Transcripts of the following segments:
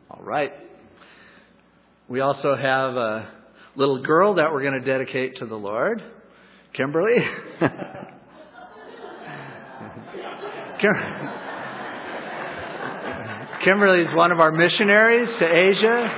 All right. We also have a little girl that we're going to dedicate to the Lord, Kimberly. Kimberly is one of our missionaries to Asia.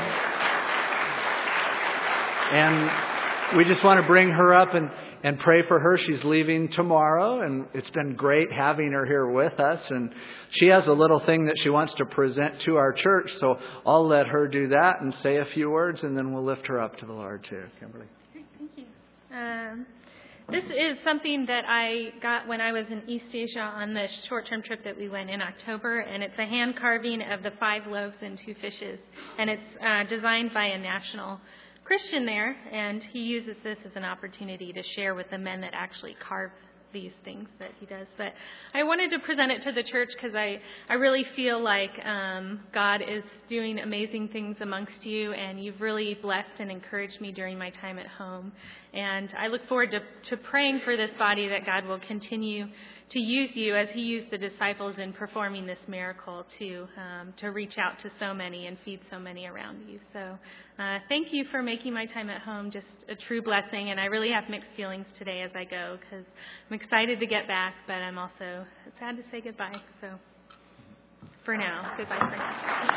And we just want to bring her up and pray for her. She's leaving tomorrow, and it's been great having her here with us. And she has a little thing that she wants to present to our church, so I'll let her do that and say a few words, and then we'll lift her up to the Lord too. Kimberly. Great, thank you. This is something that I got when I was in East Asia on the short-term trip that we went in October, and it's a hand carving of the 5 loaves and 2 fishes, and it's designed by a national Christian there, and he uses this as an opportunity to share with the men that actually carve these things that he does. But I wanted to present it to the church because I really feel like God is doing amazing things amongst you, and you've really blessed and encouraged me during my time at home. And I look forward to praying for this body, that God will continue to use you as he used the disciples in performing this miracle to reach out to so many and feed so many around you. So thank you for making my time at home just a true blessing. And I really have mixed feelings today as I go, because I'm excited to get back, but I'm also sad to say goodbye. So for now, goodbye for now.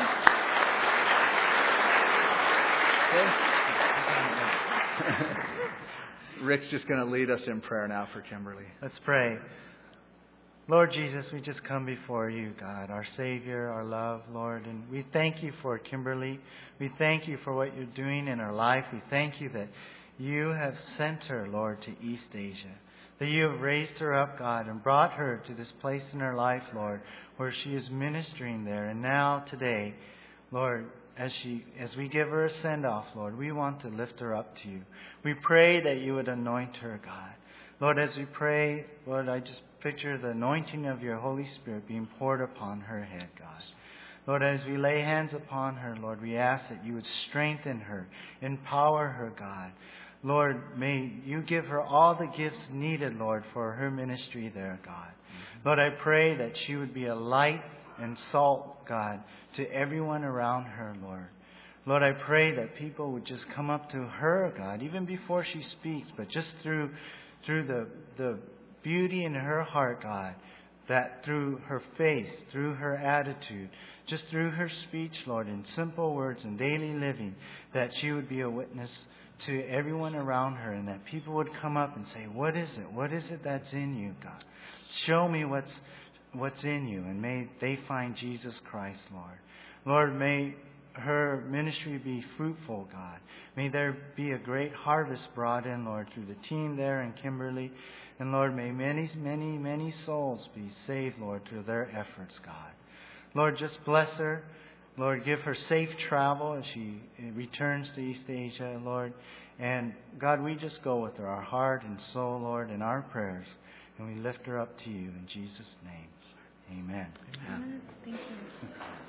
Rick's just going to lead us in prayer now for Kimberly. Let's pray. Lord Jesus, we just come before you, God, our Savior, our love, Lord, and we thank you for Kimberly. We thank you for what you're doing in her life. We thank you that you have sent her, Lord, to East Asia, that you have raised her up, God, and brought her to this place in her life, Lord, where she is ministering there. And now, today, Lord, as we give her a send-off, Lord, we want to lift her up to you. We pray that you would anoint her, God. Lord, as we pray, Lord, I just picture the anointing of your Holy Spirit being poured upon her head, God. Lord, as we lay hands upon her, Lord, we ask that you would strengthen her, empower her, God. Lord, may you give her all the gifts needed, Lord, for her ministry there, God. Lord, I pray that she would be a light and salt, God, to everyone around her, Lord. Lord, I pray that people would just come up to her, God, even before she speaks, but just through the beauty in her heart, God, that through her face, through her attitude, just through her speech, Lord, in simple words and daily living, that she would be a witness to everyone around her, and that people would come up and say, what is it? What is it that's in you, God? Show me what's in you, and may they find Jesus Christ, Lord. Lord, may her ministry be fruitful, God. May there be a great harvest brought in, Lord, through the team there in Kimberly. And Lord, may many, many, many souls be saved, Lord, through their efforts, God. Lord, just bless her. Lord, give her safe travel as she returns to East Asia, Lord. And God, we just go with her, our heart and soul, Lord, and our prayers. And we lift her up to you in Jesus' name. Amen. Amen. Thank you.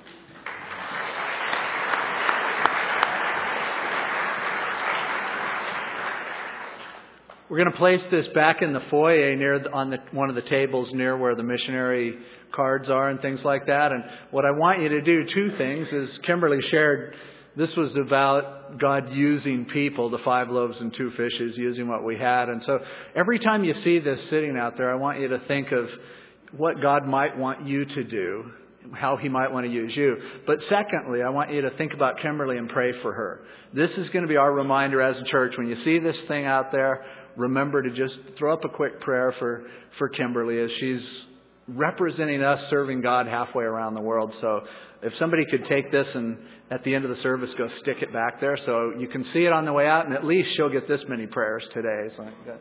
We're going to place this back in the foyer one of the tables near where the missionary cards are and things like that. And what I want you to do, 2 things, is Kimberly shared this was about God using people, the 5 loaves and 2 fishes, using what we had. And so every time you see this sitting out there, I want you to think of what God might want you to do, how he might want to use you. But secondly, I want you to think about Kimberly and pray for her. This is going to be our reminder as a church. When you see this thing out there, remember to just throw up a quick prayer for Kimberly as she's representing us serving God halfway around the world. So if somebody could take this and at the end of the service go stick it back there so you can see it on the way out, and at least she'll get this many prayers today. So good.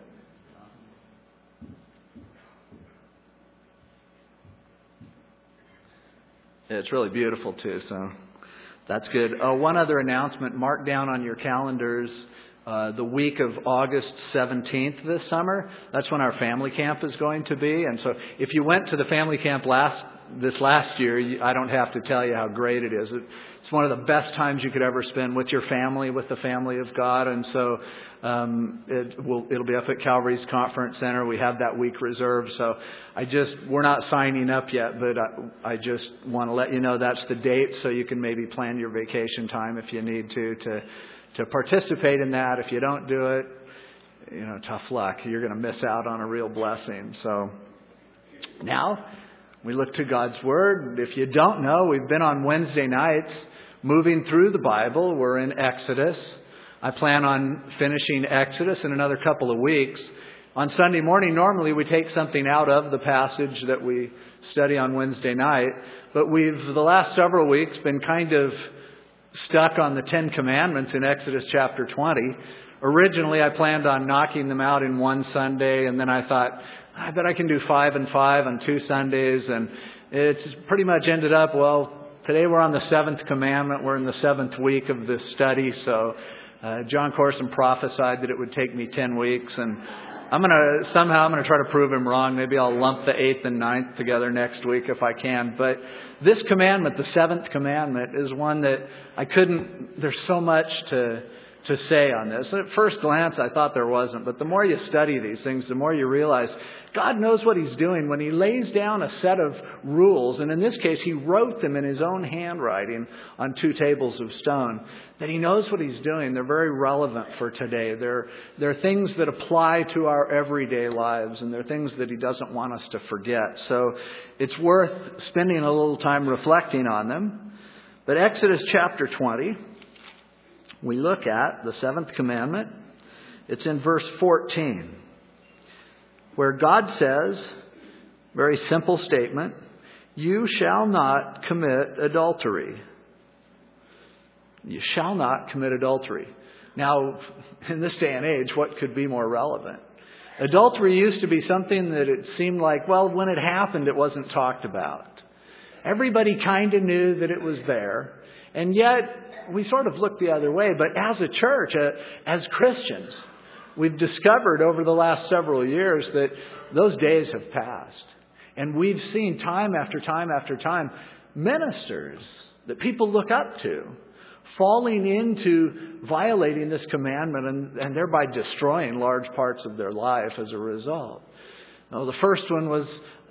It's really beautiful too, so that's good. One other announcement, mark down on your calendars the week of August 17th this summer. That's when our family camp is going to be. And so if you went to the family camp last this last year, I don't have to tell you how great it is. It's one of the best times you could ever spend with your family, with the family of God. And so it'll be up at Calvary's Conference Center. We have that week reserved. So we're not signing up yet, but I just want to let you know that's the date, so you can maybe plan your vacation time if you need to participate in that. If you don't do it, tough luck. You're going to miss out on a real blessing. So now we look to God's Word. If you don't know, we've been on Wednesday nights moving through the Bible. We're in Exodus. I plan on finishing Exodus in another couple of weeks. On Sunday morning, normally we take something out of the passage that we study on Wednesday night. But we've, the last several weeks, been kind of stuck on the Ten Commandments in Exodus chapter 20. Originally, I planned on knocking them out in one Sunday, and then I thought, I bet I can do 5 and 5 on 2 Sundays. And it's pretty much ended up, today we're on the 7th commandment. We're in the 7th week of this study. So John Corson prophesied that it would take me 10 weeks. And I'm going to try to prove him wrong. Maybe I'll lump the 8th and 9th together next week if I can. But this commandment, the 7th commandment, is one that there's so much to say on this. At first glance, I thought there wasn't. But the more you study these things, the more you realize God knows what He's doing when He lays down a set of rules. And in this case, He wrote them in His own handwriting on 2 tables of stone. That He knows what He's doing. They're very relevant for today. They're things that apply to our everyday lives. And they're things that He doesn't want us to forget. So it's worth spending a little time reflecting on them. But Exodus chapter 20, we look at the 7th commandment. It's in verse 14, where God says, very simple statement, "You shall not commit adultery." You shall not commit adultery. Now, in this day and age, what could be more relevant? Adultery used to be something that it seemed like, when it happened, it wasn't talked about. Everybody kind of knew that it was there. And yet, we sort of look the other way. But as a church, as Christians, we've discovered over the last several years that those days have passed. And we've seen time after time after time ministers that people look up to falling into violating this commandment and thereby destroying large parts of their life as a result. Now, the first one was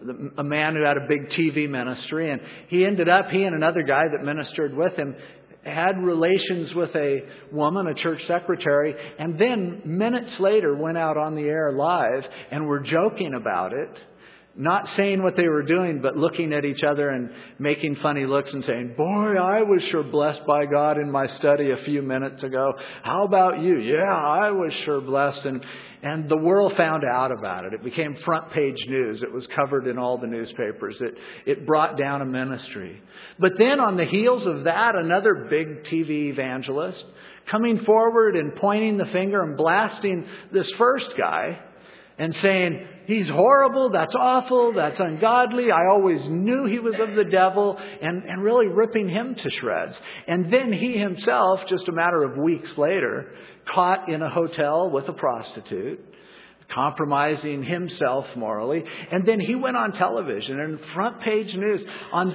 a man who had a big TV ministry, and he and another guy that ministered with him had relations with a woman, a church secretary, and then minutes later went out on the air live and were joking about it, not saying what they were doing, but looking at each other and making funny looks and saying, "Boy, I was sure blessed by God in my study a few minutes ago. How about you?" "Yeah, I was sure blessed." And the world found out about it. It became front page news. It was covered in all the newspapers. It brought down a ministry. But then on the heels of that, another big TV evangelist coming forward and pointing the finger and blasting this first guy and saying, "He's horrible, that's awful, that's ungodly, I always knew he was of the devil," and really ripping him to shreds. And then he himself, just a matter of weeks later, caught in a hotel with a prostitute, compromising himself morally. And then he went on television and front page news on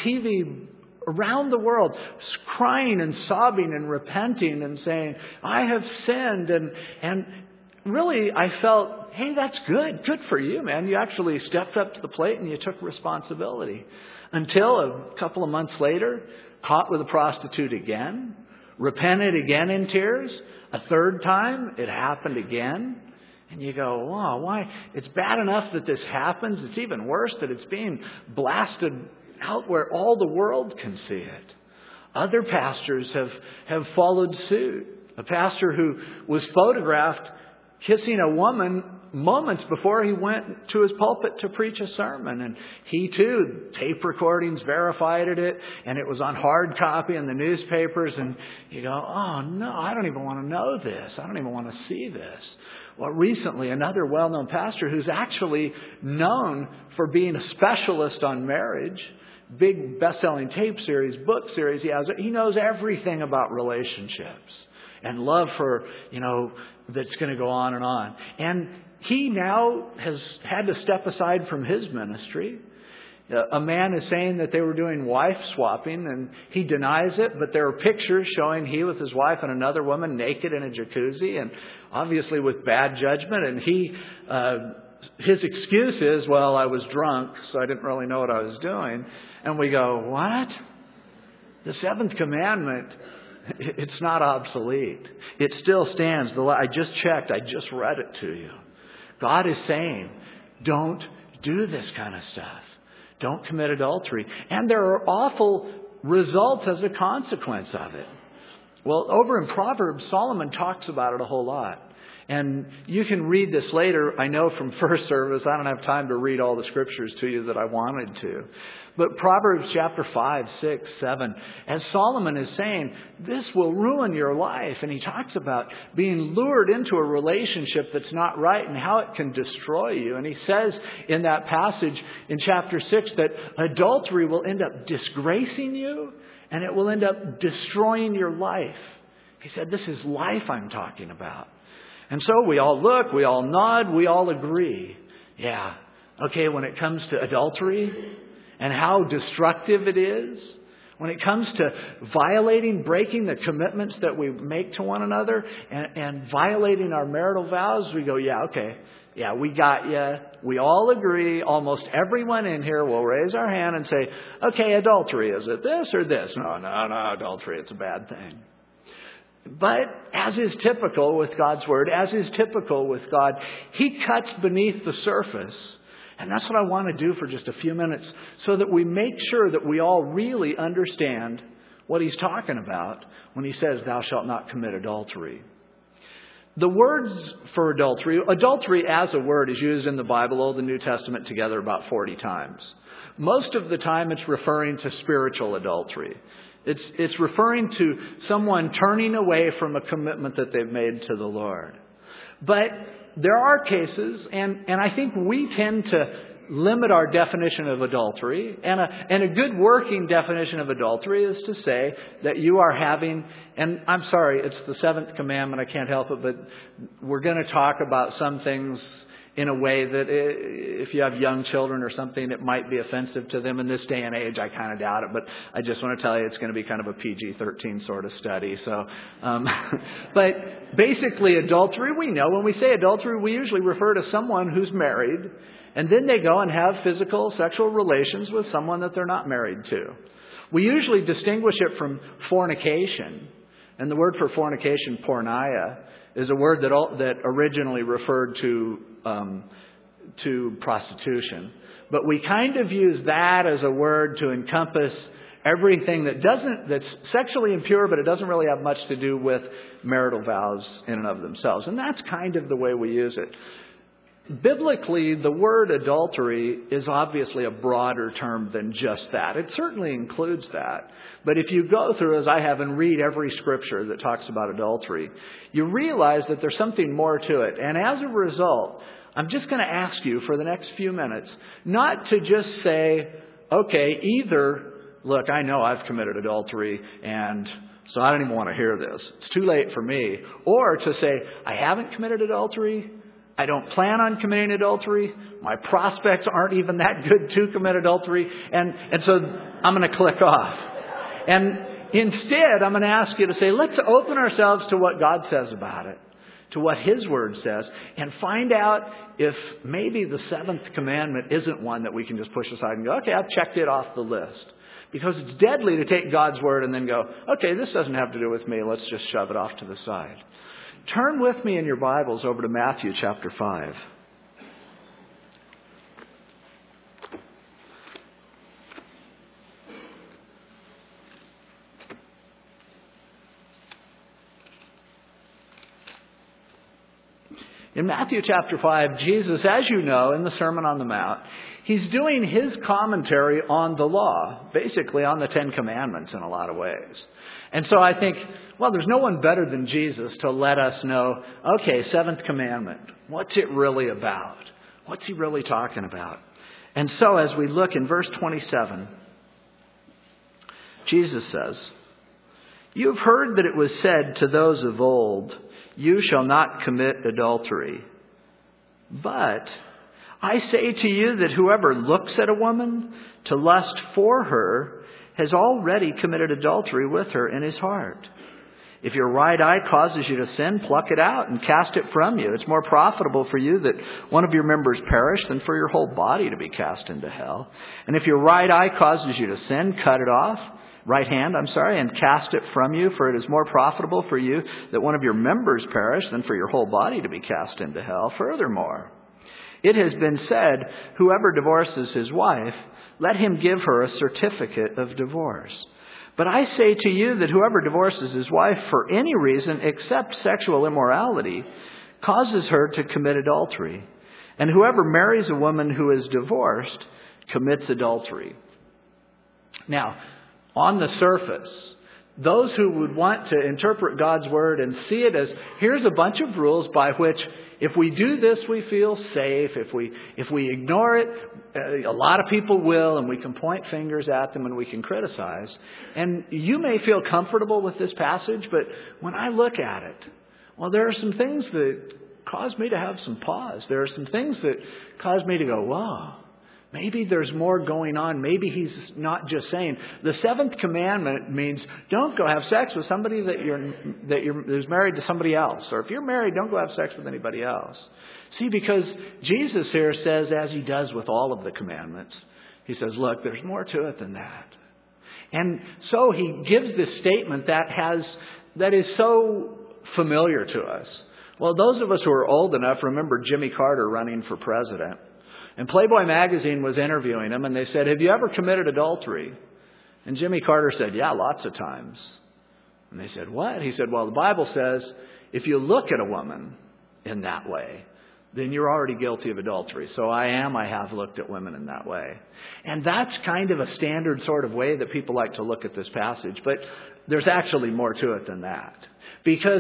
TV around the world, crying and sobbing and repenting and saying, "I have sinned." And really, I felt, hey, that's good. Good for you, man. You actually stepped up to the plate and you took responsibility. Until a couple of months later, caught with a prostitute again, repented again in tears. A third time, it happened again. And you go, wow, why? It's bad enough that this happens. It's even worse that it's being blasted out where all the world can see it. Other pastors have followed suit. A pastor who was photographed kissing a woman moments before he went to his pulpit to preach a sermon. And he too, tape recordings verified it, and it was on hard copy in the newspapers. And you go, oh no, I don't even want to know this. I don't even want to see this. Well, recently, another well-known pastor who's actually known for being a specialist on marriage, big best-selling tape series, book series he knows everything about relationships and love for, that's going to go on and on. And he now has had to step aside from his ministry. A man is saying that they were doing wife swapping, and he denies it, but there are pictures showing he with his wife and another woman naked in a jacuzzi, and obviously with bad judgment. And his excuse is, well, I was drunk, so I didn't really know what I was doing. And we go, what? The seventh commandment, it's not obsolete. It still stands. I just checked. I just read it to you. God is saying, don't do this kind of stuff. Don't commit adultery. And there are awful results as a consequence of it. Well, over in Proverbs, Solomon talks about it a whole lot. And you can read this later. I know from first service, I don't have time to read all the scriptures to you that I wanted to. But Proverbs chapter 5, 6, 7, as Solomon is saying, this will ruin your life. And he talks about being lured into a relationship that's not right and how it can destroy you. And he says in that passage in chapter 6 that adultery will end up disgracing you and it will end up destroying your life. He said, this is life I'm talking about. And so we all look, we all nod, we all agree. Yeah, okay, when it comes to adultery and how destructive it is, when it comes to breaking the commitments that we make to one another and violating our marital vows, we go, yeah, okay, yeah, we got you. We all agree. Almost everyone in here will raise our hand and say, okay, adultery, is it this or this? No, adultery, it's a bad thing. But as is typical with God's Word, as is typical with God, He cuts beneath the surface. And that's what I want to do for just a few minutes so that we make sure that we all really understand what He's talking about when He says, thou shalt not commit adultery. The words for adultery as a word is used in the Bible, Old and New Testament together about 40 times. Most of the time it's referring to spiritual adultery. It's referring to someone turning away from a commitment that they've made to the Lord. But there are cases, and I think we tend to limit our definition of adultery. And a good working definition of adultery is to say that you are having, and I'm sorry, it's the seventh commandment, I can't help it, but we're going to talk about some things in a way that if you have young children or something, it might be offensive to them in this day and age. I kind of doubt it, but I just want to tell you it's going to be kind of a PG-13 sort of study. So, but basically adultery, we know when we say adultery, we usually refer to someone who's married and then they go and have physical, sexual relations with someone that they're not married to. We usually distinguish it from fornication. And the word for fornication, porneia, is a word that originally referred to prostitution. But we kind of use that as a word to encompass everything that's sexually impure, but it doesn't really have much to do with marital vows in and of themselves. And that's kind of the way we use it. Biblically, the word adultery is obviously a broader term than just that. It certainly includes that. But if you go through, as I have, and read every scripture that talks about adultery, you realize that there's something more to it. And as a result, I'm just going to ask you for the next few minutes not to just say, okay, either, look, I know I've committed adultery and so I don't even want to hear this. It's too late for me. Or to say, I haven't committed adultery. I don't plan on committing adultery. My prospects aren't even that good to commit adultery. And so I'm going to click off. And instead, I'm going to ask you to say, let's open ourselves to what God says about it, to what His Word says, and find out if maybe the seventh commandment isn't one that we can just push aside and go, okay, I've checked it off the list. Because it's deadly to take God's Word and then go, okay, this doesn't have to do with me. Let's just shove it off to the side. Turn with me in your Bibles over to Matthew chapter 5. In Matthew chapter 5, Jesus, as you know, in the Sermon on the Mount, He's doing His commentary on the law, basically on the Ten Commandments in a lot of ways. And so I think, well, there's no one better than Jesus to let us know, okay, seventh commandment, what's it really about? What's He really talking about? And so as we look in verse 27, Jesus says, "You've heard that it was said to those of old, you shall not commit adultery. But I say to you that whoever looks at a woman to lust for her has already committed adultery with her in his heart. If your right eye causes you to sin, pluck it out and cast it from you. It's more profitable for you that one of your members perish than for your whole body to be cast into hell. And if your right eye causes you to sin, cut it off, and cast it from you, for it is more profitable for you that one of your members perish than for your whole body to be cast into hell. Furthermore, it has been said, whoever divorces his wife, let him give her a certificate of divorce. But I say to you that whoever divorces his wife for any reason except sexual immorality causes her to commit adultery. And whoever marries a woman who is divorced commits adultery. Now, on the surface, those who would want to interpret God's Word and see it as, here's a bunch of rules by which if we do this, we feel safe. If we ignore it, a lot of people will, and we can point fingers at them and we can criticize. And you may feel comfortable with this passage, but when I look at it, well, there are some things that cause me to have some pause. There are some things that cause me to go, whoa. Maybe there's more going on. Maybe he's not just saying the seventh commandment means don't go have sex with somebody who's married to somebody else. Or if you're married, don't go have sex with anybody else. See, because Jesus here says, as he does with all of the commandments, he says, look, there's more to it than that. And so he gives this statement that is so familiar to us. Well, those of us who are old enough remember Jimmy Carter running for president. And Playboy magazine was interviewing him, and they said, have you ever committed adultery? And Jimmy Carter said, yeah, lots of times. And they said, what? He said, well, the Bible says if you look at a woman in that way, then you're already guilty of adultery. So I have looked at women in that way. And that's kind of a standard sort of way that people like to look at this passage. But there's actually more to it than that. Because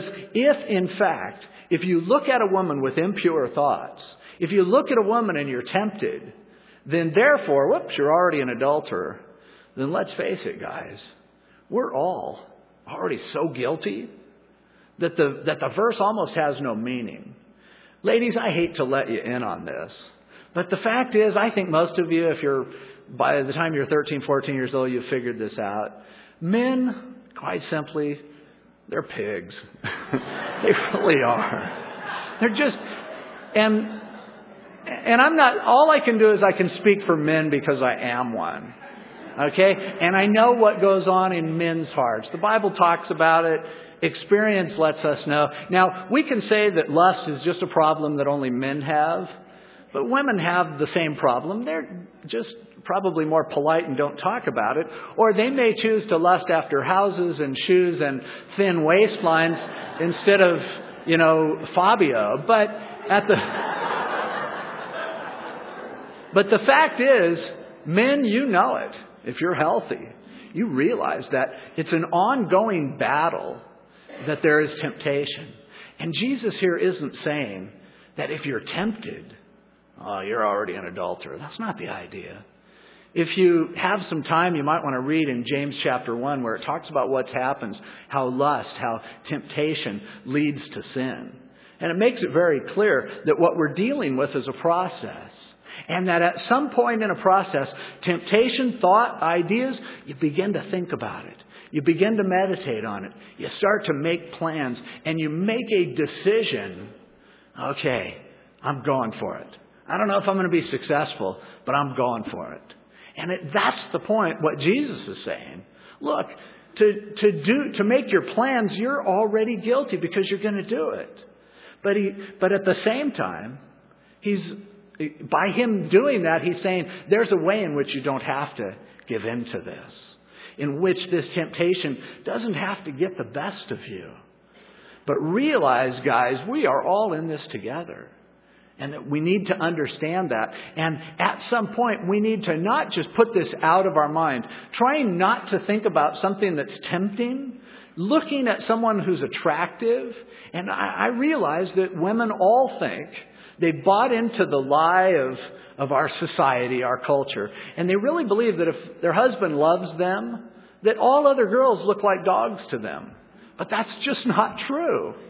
if you look at a woman with impure thoughts, if you look at a woman and you're tempted, then therefore, you're already an adulterer. Then let's face it, guys. We're all already so guilty that the verse almost has no meaning. Ladies, I hate to let you in on this. But the fact is, I think most of you, by the time you're 13, 14 years old, you've figured this out. Men, quite simply, they're pigs. They really are. They're just, and I'm not, all I can do is I can speak for men because I am one. Okay? And I know what goes on in men's hearts. The Bible talks about it. Experience lets us know. Now, we can say that lust is just a problem that only men have. But women have the same problem. They're just probably more polite and don't talk about it. Or they may choose to lust after houses and shoes and thin waistlines instead of, Fabio. But the fact is, men, you know it. If you're healthy, you realize that it's an ongoing battle, that there is temptation. And Jesus here isn't saying that if you're tempted, you're already an adulterer. That's not the idea. If you have some time, you might want to read in James chapter 1 where it talks about what happens, how lust, how temptation leads to sin. And it makes it very clear that what we're dealing with is a process. And that at some point in a process, temptation, thought, ideas, you begin to think about it. You begin to meditate on it. You start to make plans and you make a decision. Okay, I'm going for it. I don't know if I'm going to be successful, but I'm going for it. And that's the point, what Jesus is saying. Look, to make your plans, you're already guilty because you're going to do it. But at the same time, by him doing that, he's saying there's a way in which you don't have to give in to this, in which this temptation doesn't have to get the best of you. But realize, guys, we are all in this together. And that we need to understand that. And at some point, we need to not just put this out of our mind. Trying not to think about something that's tempting. Looking at someone who's attractive. And I realize that women all think they bought into the lie of our society, our culture. And they really believe that if their husband loves them, that all other girls look like dogs to them. But that's just not true.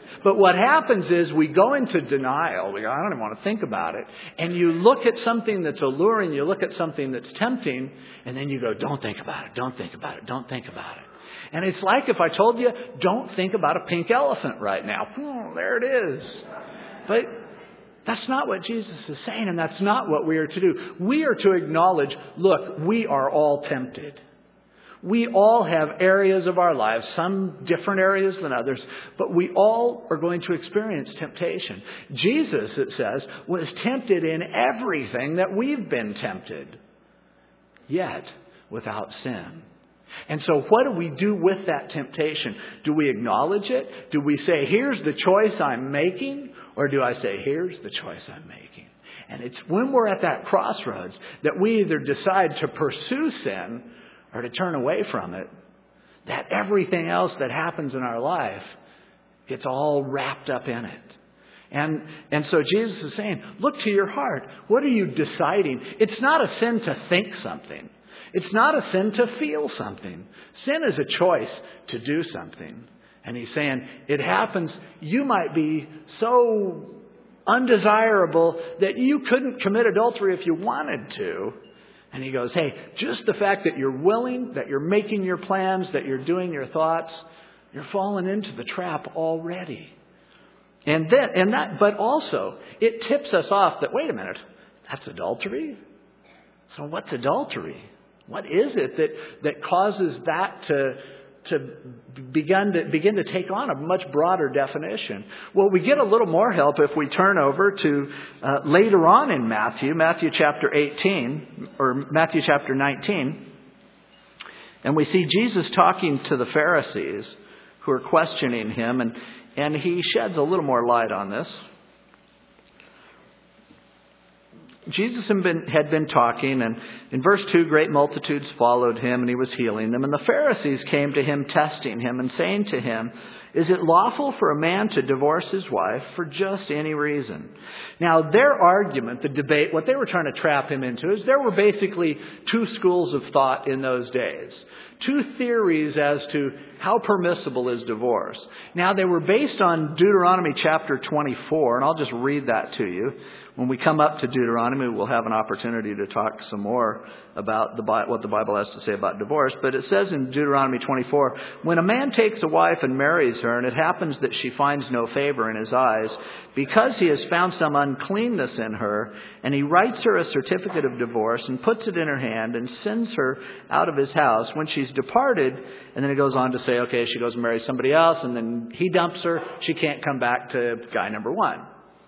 But what happens is we go into denial. We go, I don't even want to think about it. And you look at something that's alluring, you look at something that's tempting, and then you go, don't think about it, don't think about it, don't think about it. And it's like if I told you, don't think about a pink elephant right now. There it is. But that's not what Jesus is saying, and that's not what we are to do. We are to acknowledge, look, we are all tempted. We all have areas of our lives, some different areas than others, but we all are going to experience temptation. Jesus, it says, was tempted in everything that we've been tempted, yet without sin. And so what do we do with that temptation? Do we acknowledge it? Do we say, here's the choice I'm making? Or do I say, here's the choice I'm making? And it's when we're at that crossroads that we either decide to pursue sin or to turn away from it, that everything else that happens in our life gets all wrapped up in it. And so Jesus is saying, look to your heart. What are you deciding? It's not a sin to think something. It's not a sin to feel something. Sin is a choice to do something. And he's saying, it happens, you might be so undesirable that you couldn't commit adultery if you wanted to. And he goes, hey, just the fact that you're willing, that you're making your plans, that you're doing your thoughts, you're falling into the trap already. But also, it tips us off that, wait a minute, that's adultery? So what's adultery? What is it that causes that to begin to take on a much broader definition? Well, we get a little more help if we turn over to later on in Matthew chapter 18, or Matthew chapter 19, and we see Jesus talking to the Pharisees who are questioning him, and he sheds a little more light on this. Jesus had been talking, and in verse 2, great multitudes followed him, and he was healing them. And the Pharisees came to him, testing him, and saying to him, is it lawful for a man to divorce his wife for just any reason? Now, their argument, the debate, what they were trying to trap him into is there were basically two schools of thought in those days. Two theories as to how permissible is divorce. Now, they were based on Deuteronomy chapter 24, and I'll just read that to you. When we come up to Deuteronomy, we'll have an opportunity to talk some more about what the Bible has to say about divorce. But it says in Deuteronomy 24, when a man takes a wife and marries her, and it happens that she finds no favor in his eyes, because he has found some uncleanness in her, and he writes her a certificate of divorce and puts it in her hand and sends her out of his house, when she's departed, and then it goes on to say, okay, she goes and marries somebody else, and then he dumps her, she can't come back to guy number one.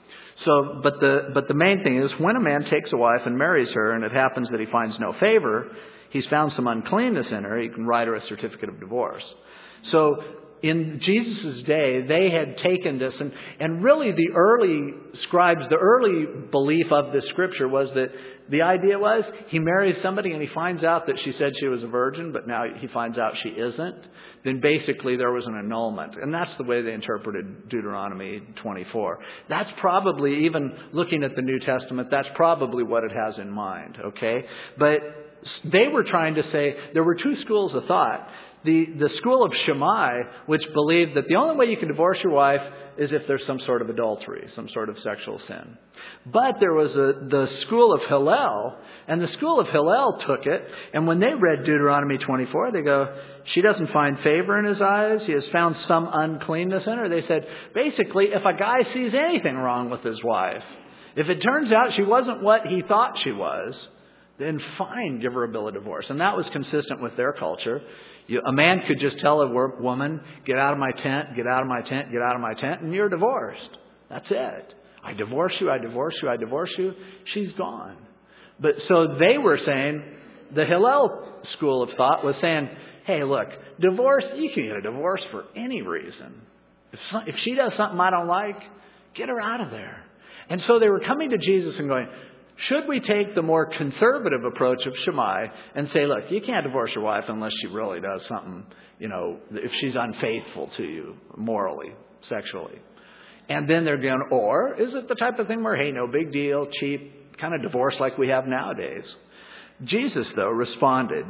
So, but the main thing is, when a man takes a wife and marries her, and it happens that he finds no favor, he's found some uncleanness in her, he can write her a certificate of divorce. So, in Jesus' day, they had taken this, and really the early scribes, the early belief of this scripture was that the idea was, he marries somebody and he finds out that she said she was a virgin, but now he finds out she isn't. Then basically there was an annulment. And that's the way they interpreted Deuteronomy 24. That's probably, even looking at the New Testament, that's probably what it has in mind, okay? But they were trying to say, there were two schools of thought. The school of Shammai, which believed that the only way you can divorce your wife is if there's some sort of adultery, some sort of sexual sin. But there was the school of Hillel, and the school of Hillel took it, and when they read Deuteronomy 24, they go, she doesn't find favor in his eyes, he has found some uncleanness in her. They said, basically, if a guy sees anything wrong with his wife, if it turns out she wasn't what he thought she was, then fine, give her a bill of divorce. And that was consistent with their culture. A man could just tell a woman, get out of my tent, get out of my tent, get out of my tent, and you're divorced. That's it. I divorce you, I divorce you, I divorce you. She's gone. But so they were saying, the Hillel school of thought was saying, hey, look, divorce, you can get a divorce for any reason. If she does something I don't like, get her out of there. And so they were coming to Jesus and going, should we take the more conservative approach of Shammai and say, look, you can't divorce your wife unless she really does something, if she's unfaithful to you morally, sexually. And then they're going, or is it the type of thing where, hey, no big deal, cheap, kind of divorce like we have nowadays? Jesus, though, responded,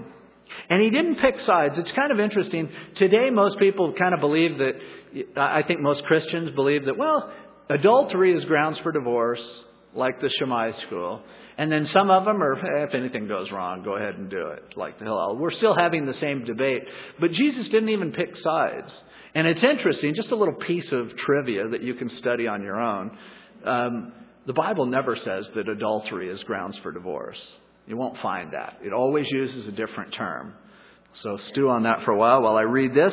And he didn't pick sides. It's kind of interesting. Today, most people kind of believe that, I think most Christians believe that, well, adultery is grounds for divorce, like the Shammai school. And then some of them are, if anything goes wrong, go ahead and do it, like the Hillel. We're still having the same debate. But Jesus didn't even pick sides. And it's interesting, just a little piece of trivia that you can study on your own. The Bible never says that adultery is grounds for divorce. You won't find that. It always uses a different term. So stew on that for a while I read this.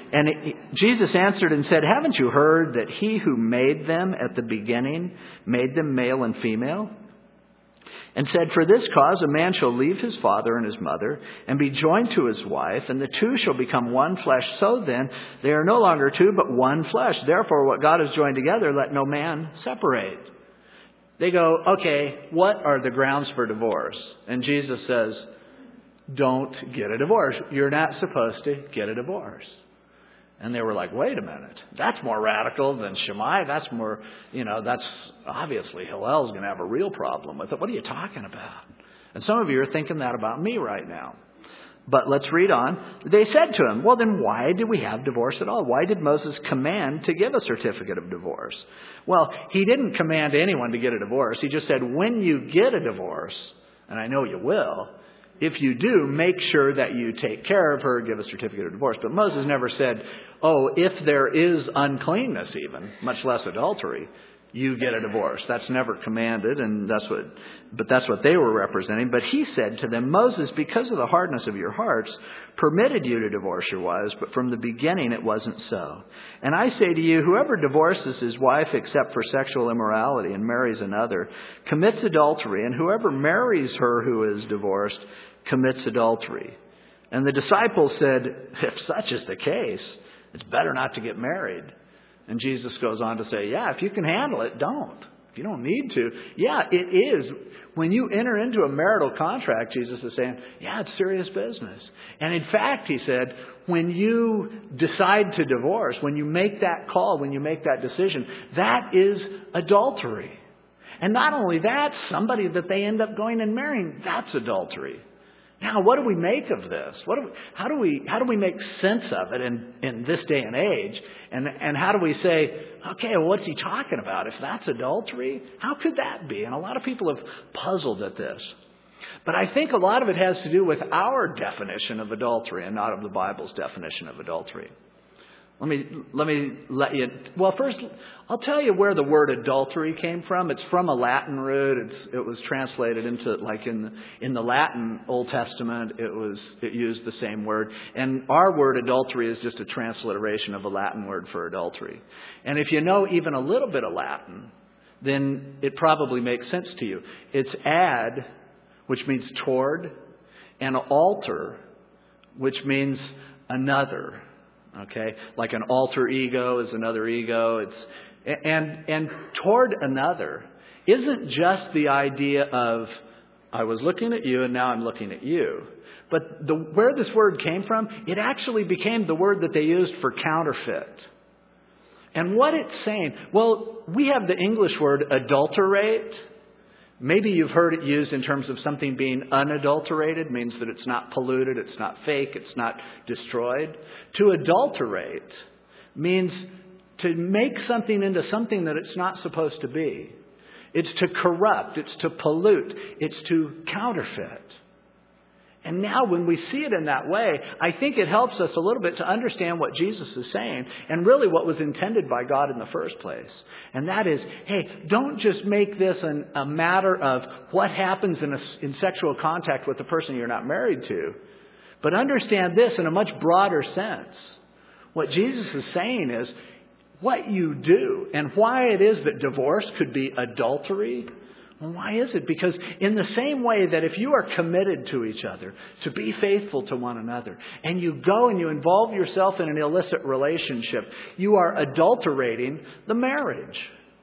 Jesus answered and said, haven't you heard that he who made them at the beginning made them male and female? And said, for this cause a man shall leave his father and his mother and be joined to his wife, and the two shall become one flesh. So then they are no longer two, but one flesh. Therefore what God has joined together, let no man separate. They go, okay, what are the grounds for divorce? And Jesus says, don't get a divorce. You're not supposed to get a divorce. And they were like, wait a minute. That's more radical than Shammai. That's more, that's obviously Hillel's going to have a real problem with it. What are you talking about? And some of you are thinking that about me right now. But let's read on. They said to him, well, then why did we have divorce at all? Why did Moses command to give a certificate of divorce? Well, he didn't command anyone to get a divorce. He just said, when you get a divorce, and I know you will, if you do, make sure that you take care of her, give a certificate of divorce. But Moses never said, oh, if there is uncleanness even, much less adultery, you get a divorce. That's never commanded, and that's what they were representing. But he said to them, Moses, because of the hardness of your hearts, permitted you to divorce your wives, but from the beginning it wasn't so. And I say to you, whoever divorces his wife except for sexual immorality and marries another commits adultery, and whoever marries her who is divorced commits adultery. And the disciples said, if such is the case, it's better not to get married. And Jesus goes on to say, yeah, if you can handle it, don't. If you don't need to. Yeah, it is. When you enter into a marital contract, Jesus is saying, yeah, it's serious business. And in fact, he said, when you decide to divorce, when you make that call, when you make that decision, that is adultery. And not only that, somebody that they end up going and marrying, that's adultery. Now, what do we make of this? How do we make sense of it in this day and age? And how do we say, okay, well, what's he talking about? If that's adultery, how could that be? And a lot of people have puzzled at this. But I think a lot of it has to do with our definition of adultery and not of the Bible's definition of adultery. Let me let you. Well, first, I'll tell you where the word adultery came from. It's from a Latin root. It was translated into, like in the Latin Old Testament, it used the same word. And our word adultery is just a transliteration of a Latin word for adultery. And if you know even a little bit of Latin, then it probably makes sense to you. It's ad, which means toward, and alter, which means another. Okay, like an alter ego is another ego. And toward another isn't just the idea of I was looking at you and now I'm looking at you. But where this word came from, it actually became the word that they used for counterfeit. And what it's saying, well, we have the English word adulterate. Maybe you've heard it used in terms of something being unadulterated, means that it's not polluted, it's not fake, it's not destroyed. To adulterate means to make something into something that it's not supposed to be. It's to corrupt, it's to pollute, it's to counterfeit. And now when we see it in that way, I think it helps us a little bit to understand what Jesus is saying and really what was intended by God in the first place. And that is, hey, don't just make this a matter of what happens in sexual contact with the person you're not married to, but understand this in a much broader sense. What Jesus is saying is what you do and why it is that divorce could be adultery. Well, why is it? Because in the same way that if you are committed to each other, to be faithful to one another, and you go and you involve yourself in an illicit relationship, you are adulterating the marriage.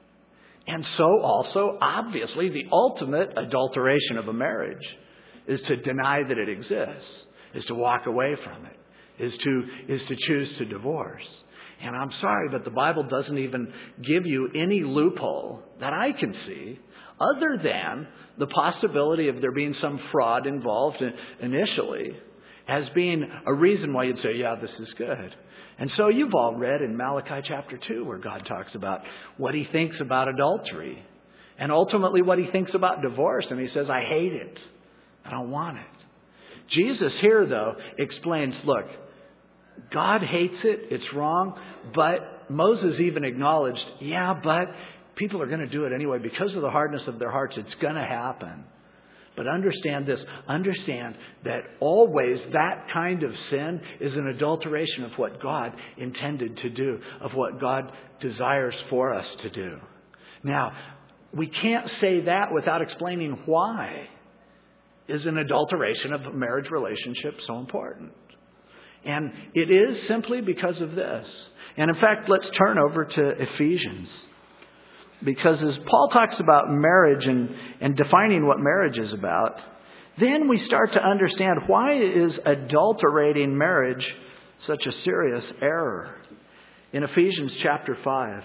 And so also, obviously, the ultimate adulteration of a marriage is to deny that it exists, is to walk away from it, is to choose to divorce. And I'm sorry, but the Bible doesn't even give you any loophole that I can see other than the possibility of there being some fraud involved initially. as being a reason why you'd say, yeah, this is good. And so you've all read in Malachi chapter 2 where God talks about what he thinks about adultery and ultimately what he thinks about divorce. And he says, I hate it. I don't want it. Jesus here, though, explains, look, God hates it. It's wrong. But Moses even acknowledged, yeah, but people are going to do it anyway. Because of the hardness of their hearts, it's going to happen. But understand this. Understand that always that kind of sin is an adulteration of what God intended to do, of what God desires for us to do. Now, we can't say that without explaining why is an adulteration of a marriage relationship so important. And it is simply because of this. And in fact, let's turn over to Ephesians. Because as Paul talks about marriage and defining what marriage is about, then we start to understand why is adulterating marriage such a serious error. In Ephesians chapter 5,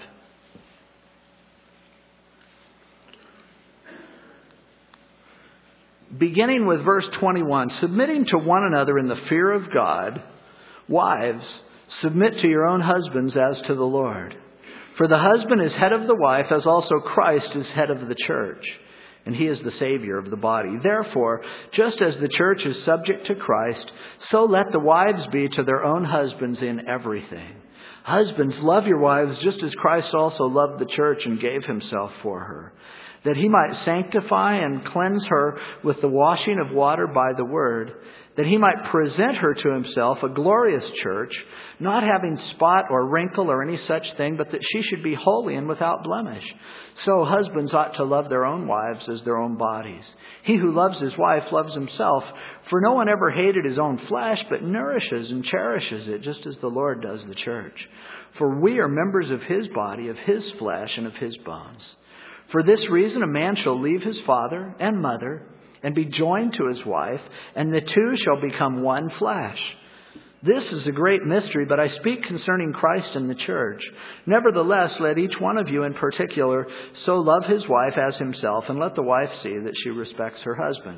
beginning with verse 21, submitting to one another in the fear of God, wives, submit to your own husbands as to the Lord. For the husband is head of the wife, as also Christ is head of the church, and he is the Savior of the body. Therefore, just as the church is subject to Christ, so let the wives be to their own husbands in everything. Husbands, love your wives just as Christ also loved the church and gave himself for her, that he might sanctify and cleanse her with the washing of water by the word, that he might present her to himself a glorious church, not having spot or wrinkle or any such thing, but that she should be holy and without blemish. So husbands ought to love their own wives as their own bodies. He who loves his wife loves himself, for no one ever hated his own flesh, but nourishes and cherishes it, just as the Lord does the church. For we are members of his body, of his flesh, and of his bones. For this reason a man shall leave his father and mother, and be joined to his wife, and the two shall become one flesh. This is a great mystery, but I speak concerning Christ and the church. Nevertheless, let each one of you in particular so love his wife as himself, and let the wife see that she respects her husband.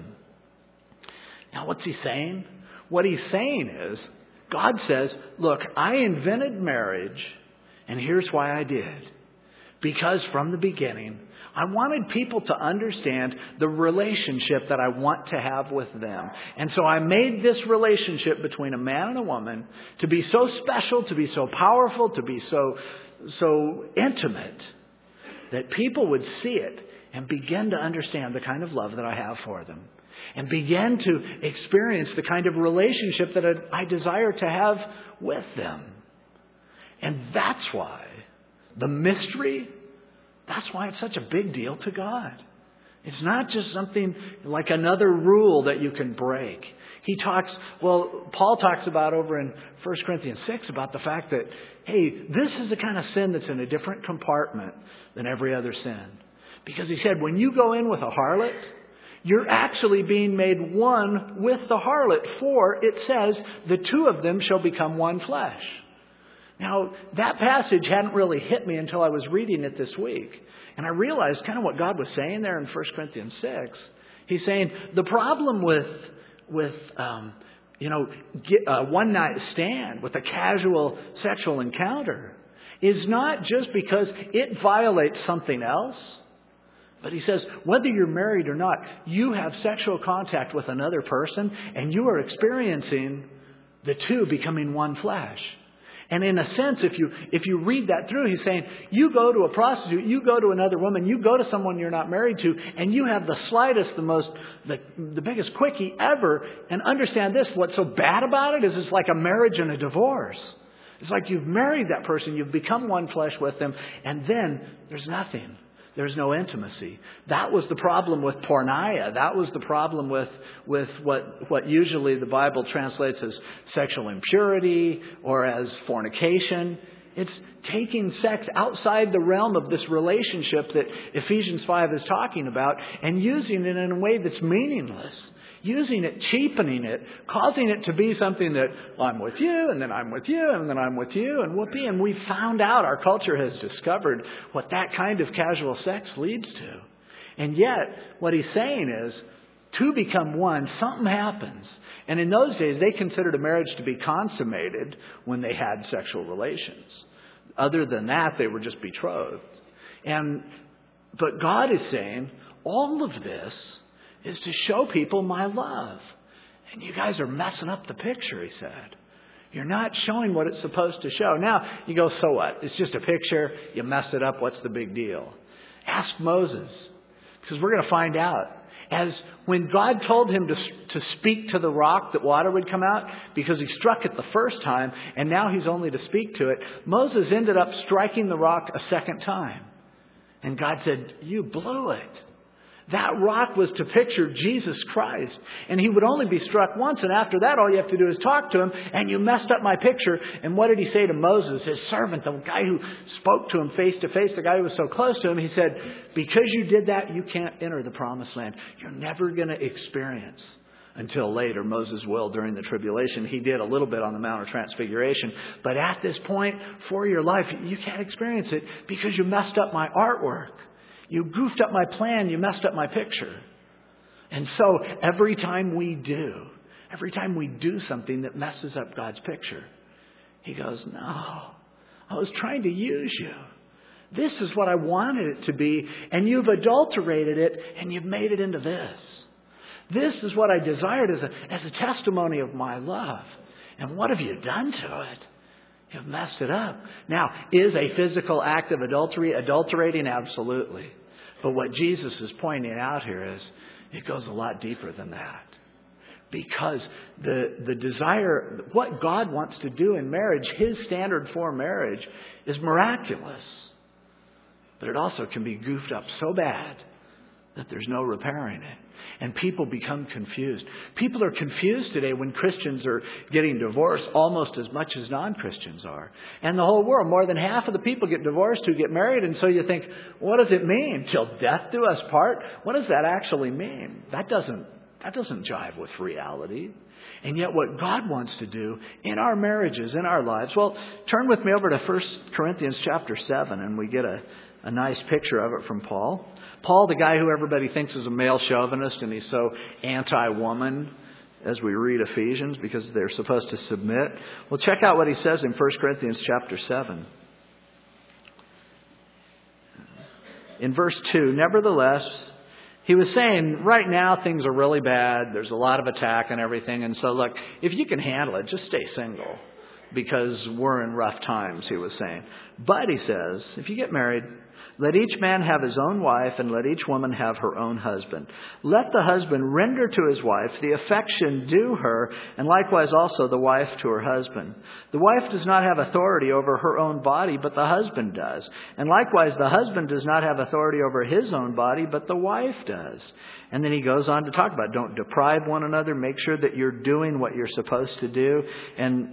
Now, what's he saying? What he's saying is, God says, look, I invented marriage, and here's why I did. Because from the beginning, I wanted people to understand the relationship that I want to have with them. And so I made this relationship between a man and a woman to be so special, to be so powerful, to be so intimate that people would see it and begin to understand the kind of love that I have for them. And begin to experience the kind of relationship that I desire to have with them. And that's why the mystery, that's why it's such a big deal to God. It's not just something like another rule that you can break. Paul talks about over in 1 Corinthians 6 about the fact that, hey, this is the kind of sin that's in a different compartment than every other sin. Because he said, when you go in with a harlot, you're actually being made one with the harlot. For it says, the two of them shall become one flesh. Now, that passage hadn't really hit me until I was reading it this week. And I realized kind of what God was saying there in 1 Corinthians 6. He's saying the problem with one night stand, with a casual sexual encounter, is not just because it violates something else. But he says, whether you're married or not, you have sexual contact with another person and you are experiencing the two becoming one flesh. And in a sense, if you read that through, he's saying, you go to a prostitute, you go to another woman, you go to someone you're not married to, and you have the slightest, the biggest quickie ever. And understand this, what's so bad about it is it's like a marriage and a divorce. It's like you've married that person, you've become one flesh with them, and then there's nothing. There's no intimacy. That was the problem with porneia. That was the problem with what usually the Bible translates as sexual impurity or as fornication. It's taking sex outside the realm of this relationship that Ephesians 5 is talking about and using it in a way that's meaningless. Using it, cheapening it, causing it to be something that, well, I'm with you, and then I'm with you, and then I'm with you, and whoopee. And we found out, our culture has discovered what that kind of casual sex leads to. And yet, what he's saying is, two become one, something happens. And in those days, they considered a marriage to be consummated when they had sexual relations. Other than that, they were just betrothed. But God is saying, all of this is to show people my love. And you guys are messing up the picture, he said. You're not showing what it's supposed to show. Now, you go, so what? It's just a picture. You messed it up. What's the big deal? Ask Moses. Because we're going to find out. As when God told him to speak to the rock that water would come out, because he struck it the first time, and now he's only to speak to it, Moses ended up striking the rock a second time. And God said, you blew it. That rock was to picture Jesus Christ. And he would only be struck once. And after that, all you have to do is talk to him. And you messed up my picture. And what did he say to Moses, his servant, the guy who spoke to him face to face, the guy who was so close to him? He said, because you did that, you can't enter the promised land. You're never going to experience until later. Moses will during the tribulation. He did a little bit on the Mount of Transfiguration. But at this point, for your life, you can't experience it because you messed up my artwork. You goofed up my plan. You messed up my picture. And so every time we do something that messes up God's picture, he goes, no, I was trying to use you. This is what I wanted it to be. And you've adulterated it and you've made it into this. This is what I desired as a testimony of my love. And what have you done to it? You've messed it up. Now, is a physical act of adultery adulterating? Absolutely. But what Jesus is pointing out here is it goes a lot deeper than that. Because the desire, what God wants to do in marriage, his standard for marriage, is miraculous. But it also can be goofed up so bad that there's no repairing it. And people become confused. People are confused today when Christians are getting divorced almost as much as non-Christians are. And the whole world, more than half of the people get divorced who get married. And so you think, what does it mean? Till death do us part? What does that actually mean? That doesn't jive with reality. And yet what God wants to do in our marriages, in our lives. Well, turn with me over to 1 Corinthians chapter 7 and we get a nice picture of it from Paul. Paul, the guy who everybody thinks is a male chauvinist and he's so anti-woman as we read Ephesians because they're supposed to submit. Well, check out what he says in 1 Corinthians chapter 7. In verse 2, nevertheless, he was saying right now things are really bad. There's a lot of attack and everything. And so look, if you can handle it, just stay single because we're in rough times, he was saying. But he says, if you get married, let each man have his own wife, and let each woman have her own husband. Let the husband render to his wife the affection due her, and likewise also the wife to her husband. The wife does not have authority over her own body, but the husband does. And likewise the husband does not have authority over his own body, but the wife does. And then he goes on to talk about don't deprive one another. Make sure that you're doing what you're supposed to do and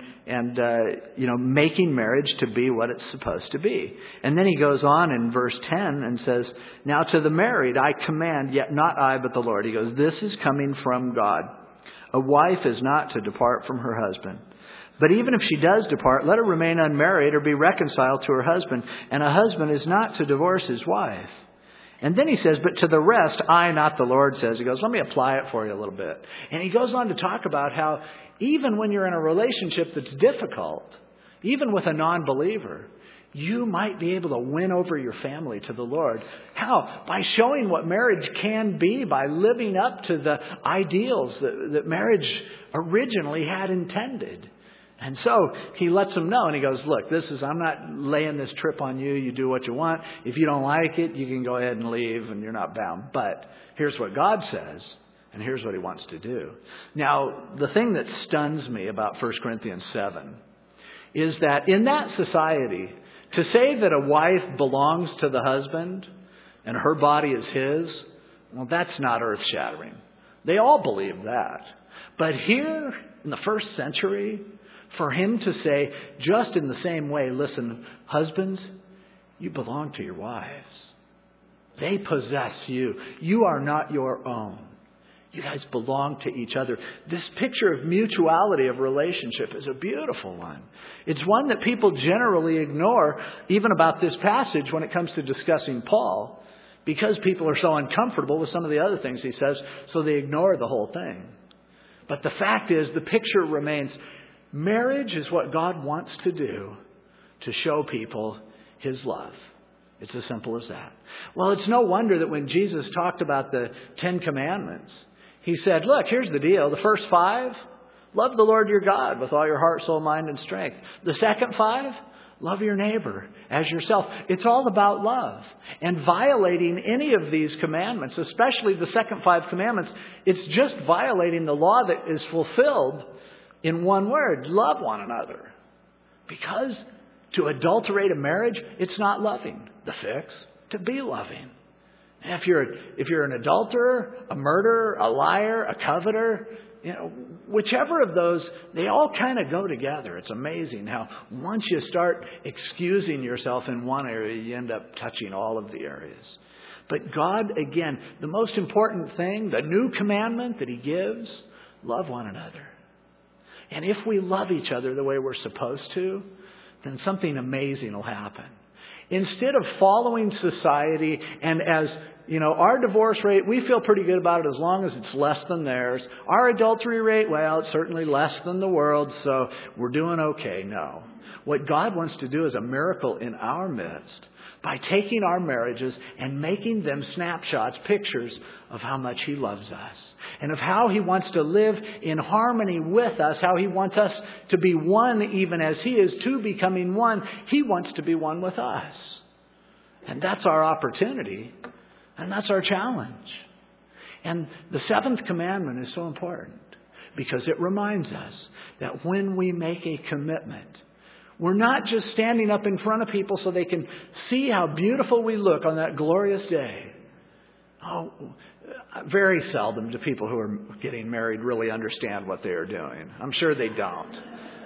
making marriage to be what it's supposed to be. And then he goes on in verse 10 and says, now to the married I command, yet not I, but the Lord. He goes, this is coming from God. A wife is not to depart from her husband. But even if she does depart, let her remain unmarried or be reconciled to her husband. And a husband is not to divorce his wife. And then he says, but to the rest, I, not the Lord, says. He goes, let me apply it for you a little bit. And he goes on to talk about how even when you're in a relationship that's difficult, even with a non-believer, you might be able to win over your family to the Lord. How? By showing what marriage can be, by living up to the ideals that marriage originally had intended. And so he lets them know and he goes, look, I'm not laying this trip on you. You do what you want. If you don't like it, you can go ahead and leave and you're not bound. But here's what God says and here's what he wants to do. Now, the thing that stuns me about 1 Corinthians 7 is that in that society, to say that a wife belongs to the husband and her body is his, well, that's not earth-shattering. They all believe that. But here in the first century, for him to say, just in the same way, listen, husbands, you belong to your wives. They possess you. You are not your own. You guys belong to each other. This picture of mutuality of relationship is a beautiful one. It's one that people generally ignore, even about this passage when it comes to discussing Paul, because people are so uncomfortable with some of the other things he says, so they ignore the whole thing. But the fact is, the picture remains, marriage is what God wants to do to show people His love. It's as simple as that. Well, it's no wonder that when Jesus talked about the 10 Commandments, He said, look, here's the deal. The first 5, love the Lord your God with all your heart, soul, mind, and strength. The second 5, love your neighbor as yourself. It's all about love. And violating any of these commandments, especially the second 5 commandments, it's just violating the law that is fulfilled in one word: love one another. Because to adulterate a marriage, it's not loving. The fix, to be loving. And if you're an adulterer, a murderer, a liar, a coveter, whichever of those, they all kind of go together. It's amazing how once you start excusing yourself in one area, you end up touching all of the areas. But God, again, the most important thing, the new commandment that He gives, love one another. And if we love each other the way we're supposed to, then something amazing will happen. Instead of following society, and as our divorce rate, we feel pretty good about it as long as it's less than theirs. Our adultery rate, well, it's certainly less than the world, so we're doing okay. No. What God wants to do is a miracle in our midst by taking our marriages and making them snapshots, pictures of how much He loves us. And of how He wants to live in harmony with us, how He wants us to be one even as He is to becoming one. He wants to be one with us. And that's our opportunity. And that's our challenge. And the 7th commandment is so important because it reminds us that when we make a commitment, we're not just standing up in front of people so they can see how beautiful we look on that glorious day. Oh, very seldom do people who are getting married really understand what they are doing. I'm sure they don't.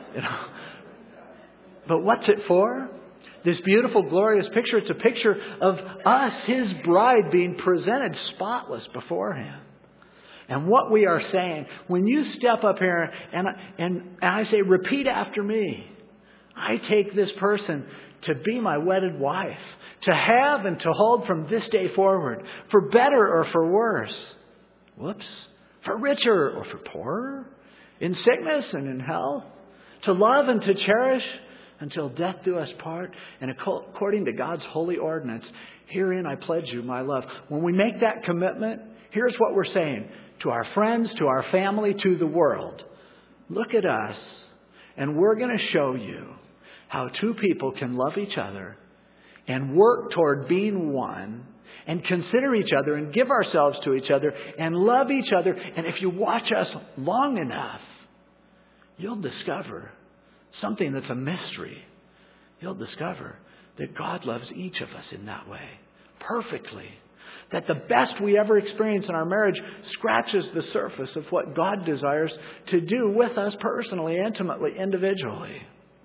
But what's it for? This beautiful, glorious picture, it's a picture of us, His bride, being presented spotless before Him. And what we are saying, when you step up here and I say, repeat after me, I take this person to be my wedded wife, to have and to hold from this day forward, for better or for worse. Whoops. For richer or for poorer, in sickness and in health, to love and to cherish until death do us part, and according to God's holy ordinance, herein I pledge you my love. When we make that commitment, here's what we're saying to our friends, to our family, to the world. Look at us, and we're going to show you how 2 people can love each other and work toward being one and consider each other and give ourselves to each other and love each other. And if you watch us long enough, you'll discover something that's a mystery. You'll discover that God loves each of us in that way, perfectly. That the best we ever experience in our marriage scratches the surface of what God desires to do with us personally, intimately, individually.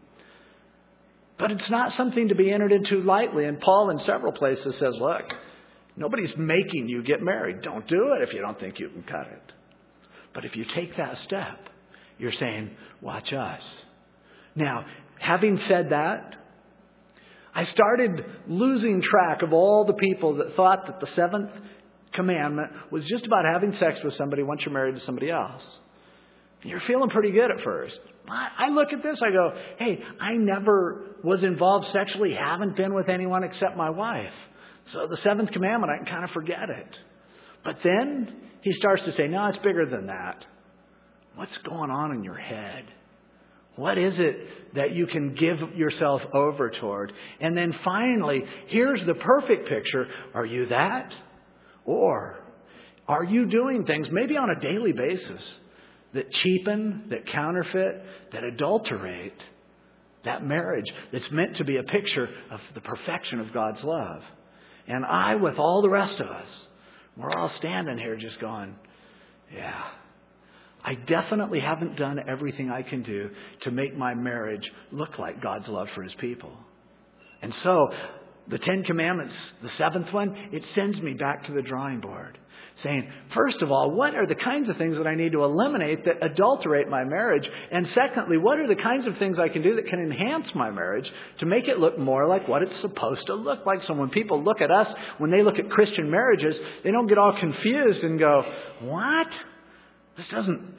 But it's not something to be entered into lightly. And Paul in several places says, look, nobody's making you get married. Don't do it if you don't think you can cut it. But if you take that step, you're saying, watch us. Now, having said that, I started losing track of all the people that thought that the 7th commandment was just about having sex with somebody once you're married to somebody else. You're feeling pretty good at first. I look at this, I go, hey, I never was involved sexually, haven't been with anyone except my wife. So the 7th commandment, I can kind of forget it. But then he starts to say, no, it's bigger than that. What's going on in your head? What is it that you can give yourself over toward? And then finally, here's the perfect picture. Are you that? Or are you doing things, maybe on a daily basis, that cheapen, that counterfeit, that adulterate that marriage that's meant to be a picture of the perfection of God's love? And I, with all the rest of us, we're all standing here just going, yeah, I definitely haven't done everything I can do to make my marriage look like God's love for His people. And so, the 10 Commandments, the 7th one, it sends me back to the drawing board. Saying, first of all, what are the kinds of things that I need to eliminate that adulterate my marriage? And secondly, what are the kinds of things I can do that can enhance my marriage to make it look more like what it's supposed to look like? So when people look at us, when they look at Christian marriages, they don't get all confused and go, what?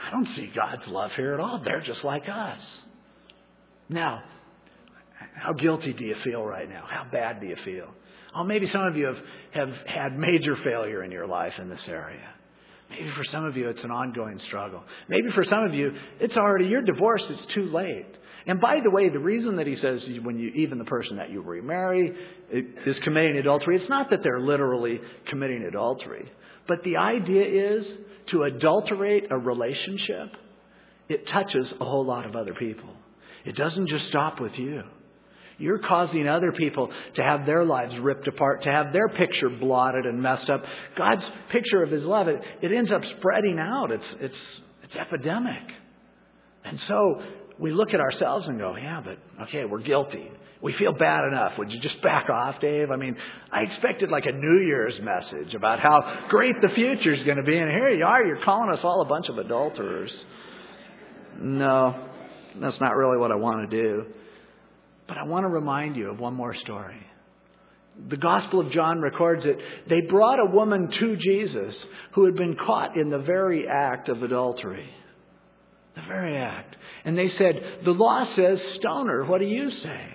I don't see God's love here at all. They're just like us. Now, how guilty do you feel right now? How bad do you feel? Oh, maybe some of you have had major failure in your life in this area. Maybe for some of you it's an ongoing struggle. Maybe for some of you you're divorced, it's too late. And by the way, the reason that he says even the person that you remarry is committing adultery, it's not that they're literally committing adultery. But the idea is to adulterate a relationship, it touches a whole lot of other people. It doesn't just stop with you. You're causing other people to have their lives ripped apart, to have their picture blotted and messed up. God's picture of His love, it ends up spreading out. It's epidemic. And so we look at ourselves and go, yeah, but okay, we're guilty. We feel bad enough. Would you just back off, Dave? I mean, I expected like a New Year's message about how great the future's going to be. And here you are, you're calling us all a bunch of adulterers. No, that's not really what I want to do. But I want to remind you of one more story. The Gospel of John records it. They brought a woman to Jesus who had been caught in the very act of adultery. The very act. And they said, the law says stone her. What do you say?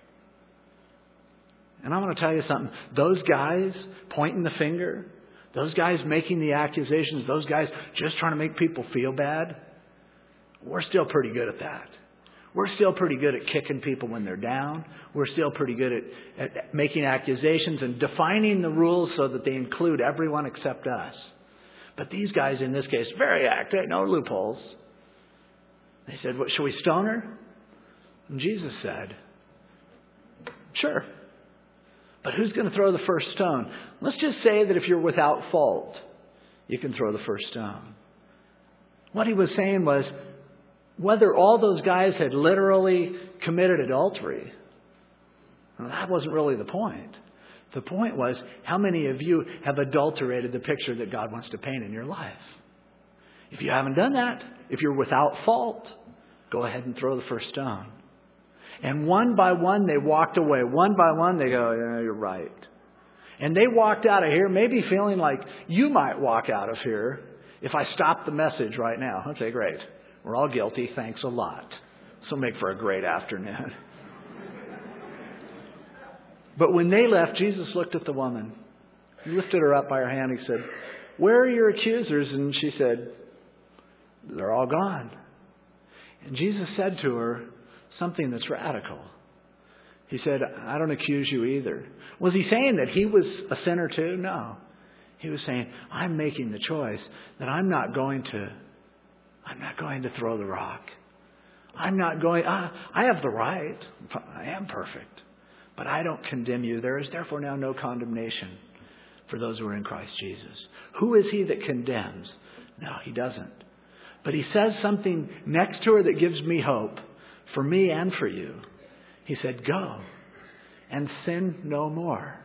And I want to tell you something. Those guys pointing the finger, those guys making the accusations, those guys just trying to make people feel bad, we're still pretty good at that. We're still pretty good at kicking people when they're down. We're still pretty good at making accusations and defining the rules so that they include everyone except us. But these guys in this case, very active, no loopholes. They said, "What, shall we stone her?" And Jesus said, "Sure. But who's going to throw the first stone?" Let's just say that if you're without fault, you can throw the first stone. What he was saying was, whether all those guys had literally committed adultery, well, that wasn't really the point. The point was, how many of you have adulterated the picture that God wants to paint in your life? If you haven't done that, if you're without fault, go ahead and throw the first stone. And one by one, they walked away. One by one, they go, yeah, you're right. And they walked out of here maybe feeling like you might walk out of here if I stop the message right now. Okay, great. We're all guilty. Thanks a lot. This will make for a great afternoon. But when they left, Jesus looked at the woman. He lifted her up by her hand. He said, "Where are your accusers?" And she said, "They're all gone." And Jesus said to her something that's radical. He said, "I don't accuse you either." Was he saying that he was a sinner too? No. He was saying, I'm making the choice that I'm not going to throw the rock. I have the right. I am perfect. But I don't condemn you. There is therefore now no condemnation for those who are in Christ Jesus. Who is he that condemns? No, he doesn't. But he says something next to her that gives me hope for me and for you. He said, "Go and sin no more."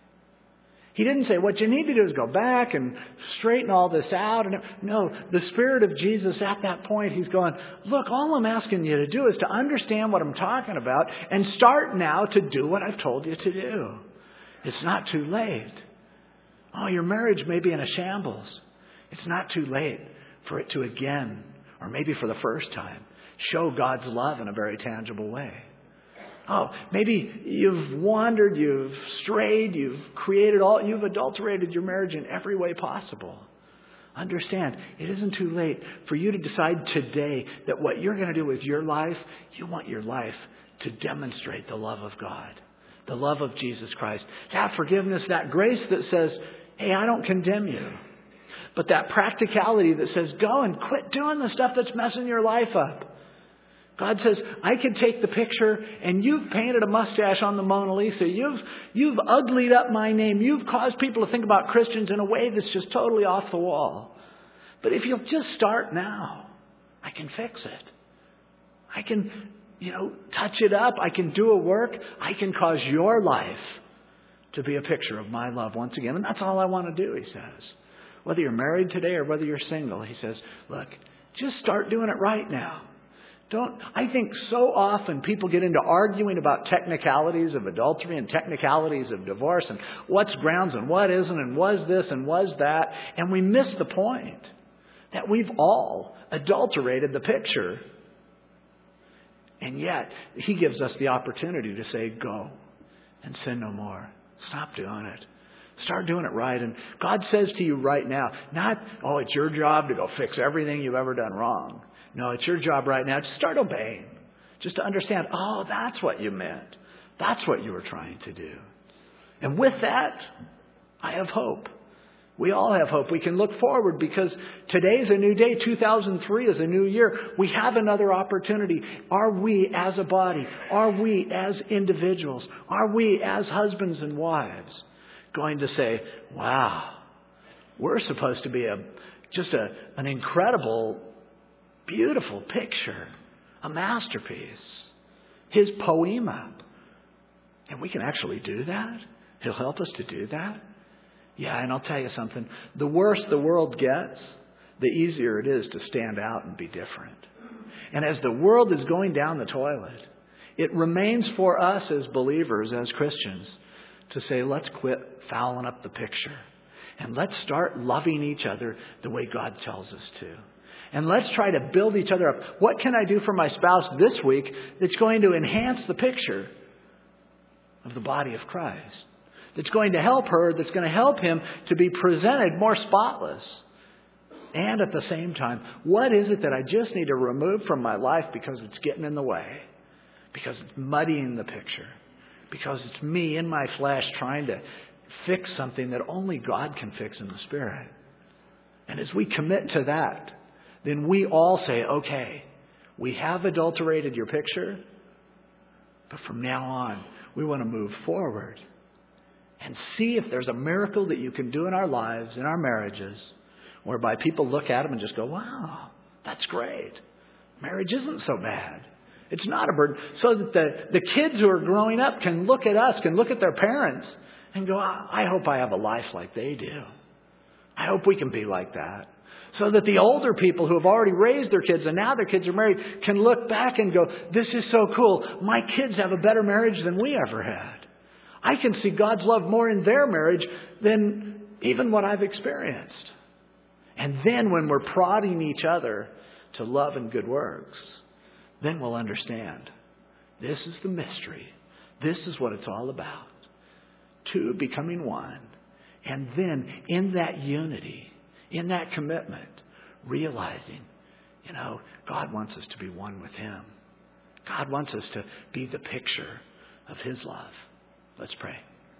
He didn't say, what you need to do is go back and straighten all this out. No, the Spirit of Jesus at that point, he's going, look, all I'm asking you to do is to understand what I'm talking about and start now to do what I've told you to do. It's not too late. Oh, your marriage may be in a shambles. It's not too late for it to again, or maybe for the first time, show God's love in a very tangible way. Oh, maybe you've wandered, you've strayed, you've adulterated your marriage in every way possible. Understand, it isn't too late for you to decide today that what you're going to do with your life, you want your life to demonstrate the love of God, the love of Jesus Christ. That forgiveness, that grace that says, hey, I don't condemn you. But that practicality that says, go and quit doing the stuff that's messing your life up. God says, I can take the picture and you've painted a mustache on the Mona Lisa. You've uglied up my name. You've caused people to think about Christians in a way that's just totally off the wall. But if you'll just start now, I can fix it. I can, touch it up. I can do a work. I can cause your life to be a picture of my love once again. And that's all I want to do, he says. Whether you're married today or whether you're single, he says, look, just start doing it right now. I think so often people get into arguing about technicalities of adultery and technicalities of divorce and what's grounds and what isn't and was this and was that. And we miss the point that we've all adulterated the picture. And yet, He gives us the opportunity to say, go and sin no more. Stop doing it. Start doing it right. And God says to you right now, not, oh, it's your job to go fix everything you've ever done wrong. No, it's your job right now to start obeying. Just to understand, oh, that's what you meant. That's what you were trying to do. And with that, I have hope. We all have hope. We can look forward because today is a new day. 2003 is a new year. We have another opportunity. Are we as a body? Are we as individuals? Are we as husbands and wives going to say, wow, we're supposed to be an incredible, beautiful picture, a masterpiece, His poema. And we can actually do that. He'll help us to do that. Yeah, and I'll tell you something. The worse the world gets, the easier it is to stand out and be different. And as the world is going down the toilet, it remains for us as believers, as Christians, to say, let's quit fouling up the picture. And let's start loving each other the way God tells us to. And let's try to build each other up. What can I do for my spouse this week that's going to enhance the picture of the body of Christ? That's going to help her, that's going to help him to be presented more spotless. And at the same time, what is it that I just need to remove from my life because it's getting in the way? Because it's muddying the picture. Because it's me in my flesh trying to fix something that only God can fix in the Spirit. And as we commit to that, then we all say, okay, we have adulterated your picture, but from now on, we want to move forward and see if there's a miracle that you can do in our lives, in our marriages, whereby people look at them and just go, wow, that's great. Marriage isn't so bad. It's not a burden. So that the kids who are growing up can look at us, can look at their parents and go, I hope I have a life like they do. I hope we can be like that. So that the older people who have already raised their kids and now their kids are married can look back and go, this is so cool. My kids have a better marriage than we ever had. I can see God's love more in their marriage than even what I've experienced. And then when we're prodding each other to love and good works, then we'll understand. This is the mystery. This is what it's all about. Two becoming one. And then in that unity, in that commitment, realizing, God wants us to be one with Him. God wants us to be the picture of His love. Let's pray.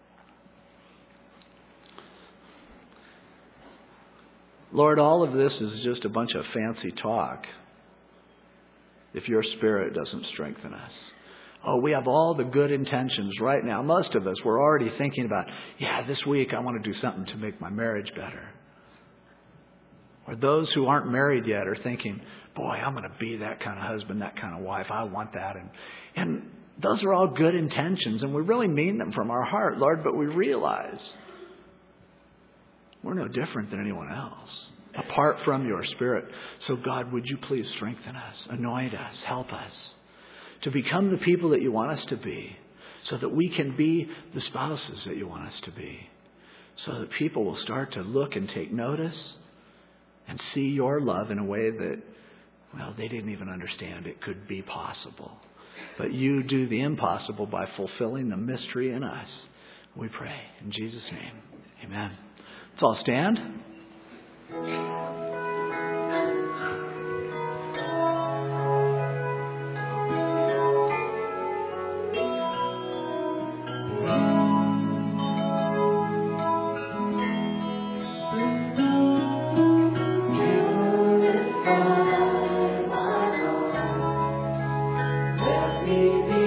Lord, all of this is just a bunch of fancy talk if your Spirit doesn't strengthen us. Oh, we have all the good intentions right now. Most of us, we're already thinking about, this week I want to do something to make my marriage better. Or those who aren't married yet are thinking, boy, I'm going to be that kind of husband, that kind of wife. I want that. And those are all good intentions, and we really mean them from our heart, Lord, but we realize we're no different than anyone else, apart from your Spirit. So God, would you please strengthen us, anoint us, help us to become the people that you want us to be, so that we can be the spouses that you want us to be, so that people will start to look and take notice and see your love in a way that, they didn't even understand it could be possible. But you do the impossible by fulfilling the mystery in us. We pray in Jesus' name. Amen. Let's all stand. Let me be